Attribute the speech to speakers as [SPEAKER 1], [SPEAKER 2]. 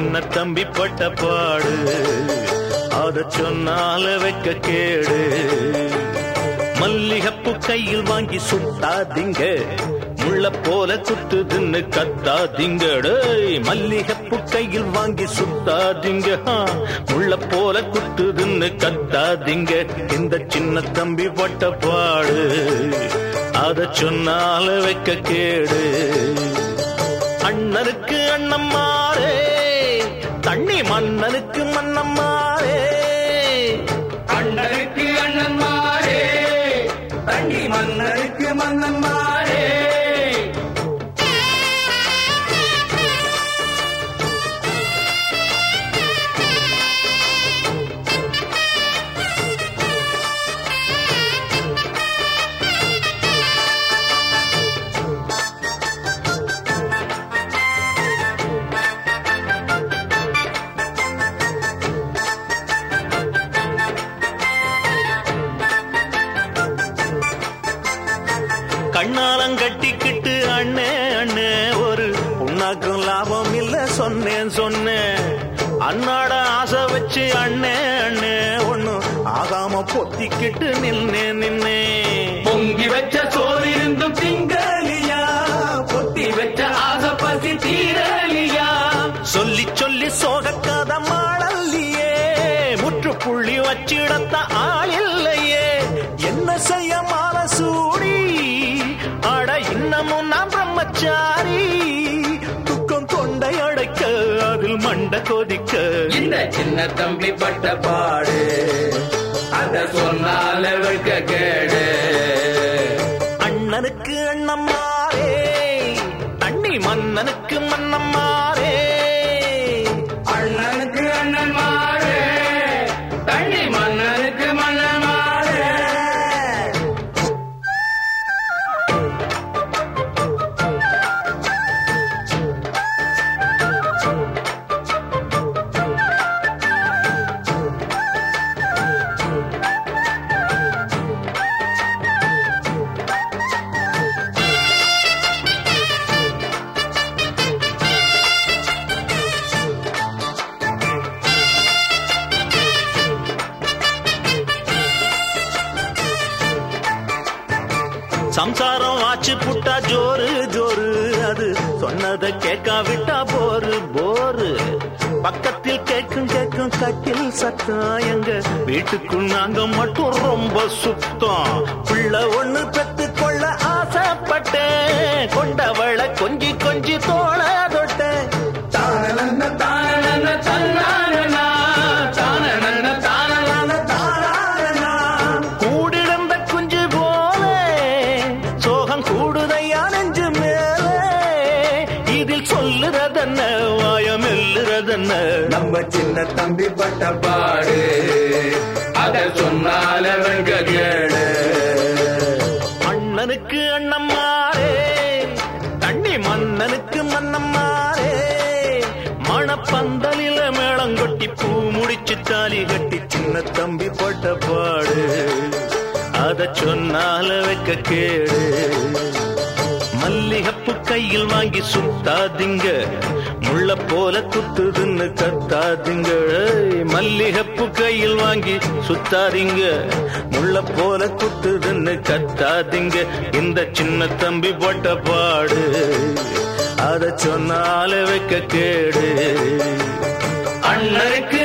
[SPEAKER 1] சின்ன தம்பி பட்ட பாடு அத சொன்னால வைக்க கேடு. மல்லிகைப்பூ கையில் வாங்கி சுத்தாதீங்க, முள்ள போல குத்துதுன்னு கத்தாதீங்க. மல்லிகைப்பூ கையில் வாங்கி சுத்தாதீங்க, முள்ள போல குத்துதுன்னு கத்தாதீங்க. இந்த சின்ன தம்பி பட்ட பாடு அத சொன்னால வைக்க கேடு. அண்ணனுக்கு அண்ணன் மாறே, தண்ணி மன்னனுக்கு மன்னன் மாறே.
[SPEAKER 2] அண்ணனுக்கு அண்ணன் மாறே, தண்ணி மன்னனுக்கு மன்னன் மாறே.
[SPEAKER 1] கண்ணாலங்கட்டிக்கிட்டு அண்ணே அண்ணே ஒரு புண்ணாக்கும் லாபம் இல்ல சொன்னேன் சொன்னேன். அண்ணாட ஆசை வச்சு அண்ணே அண்ணே ஒண்ணு ஆகாம பொத்திக்கிட்டு நின்னே நின்னே.
[SPEAKER 2] பொங்கி வச்ச சோறு இருந்தும் திங்கலியா, பொத்தி வச்ச ஆசை பசி தீரலியா.
[SPEAKER 1] சொல்லி சொல்லி சோகக்காத மாடல்லையே, முற்றுப்புள்ளி வச்சிடத்த ஆள் இல்லையே. என்ன செய்ய மால சூடி, அட இன்னமும் நான் பிரம்மச்சாரி. துக்கம் தொண்டை அடைக்க அதில் மண்ட கொதிக்க.
[SPEAKER 2] இந்த சின்ன தம்பி பட்ட பாடு அத சொன்னால வைக்க கேடு.
[SPEAKER 1] அண்ணனுக்கு அண்ணன் மாறே, தண்ணி மன்னனுக்கு மன்னன் மாறே.
[SPEAKER 2] அண்ணனுக்கு அண்ணன் மாறே, தண்ணி மன்னனுக்கு மன்னன் மாறே.
[SPEAKER 1] சம்சாரம் ஆச்சு புட்டா ஜோரு ஜோரு, அது சொன்னதை கேட்காவிட்டா போரு போரு. பக்கத்தில் கேட்கும் கேட்கும் கட்டில் சத்தம், எங்க வீட்டுக்குள் நாங்க மட்டும் ரொம்ப சுத்தம். பிள்ளை ஒண்ணு பெத்து கொள்ள ஆசைப்பட்டேன், கொண்டவளை கொஞ்சி கொஞ்சி தோள தொட்டேன்.
[SPEAKER 2] தானன தானன தன்னானனா, தானன தானன தானனா.
[SPEAKER 1] கூடிடந்த குஞ்சு போல சோகம் கூடுதையா நெஞ்சு மேலே. இதில் சொல்லுறதென்ன வாயம் எல்லுறதென்ன.
[SPEAKER 2] நம்ம சின்ன தம்பி பட்ட பாடு அத சொன்னால வைக்க கேடு.
[SPEAKER 1] அண்ணனுக்கு அண்ணன் மாறே, தண்ணி மன்னனுக்கு மன்னன் மாறே. மணப்பந்தலில மேளங்கொட்டி பூ முடிச்சு தாலி கட்டி சின்ன தம்பி பட்ட பாடு அத சொன்னால வைக்க கேடு. மல்லிகைப்பூ கையில் வாங்கி சுத்தாதீங்க, முள்ள போல குத்துதுன்னு கத்தாதீங்க. மல்லிகைப்பூ கையில் வாங்கி சுத்தாதீங்க, முள்ள போல குத்துதுன்னு கத்தாதீங்க. இந்த சின்ன தம்பி போட்ட பாடு அத சொன்னால வைக்க கேடு.
[SPEAKER 2] அண்ணனுக்கு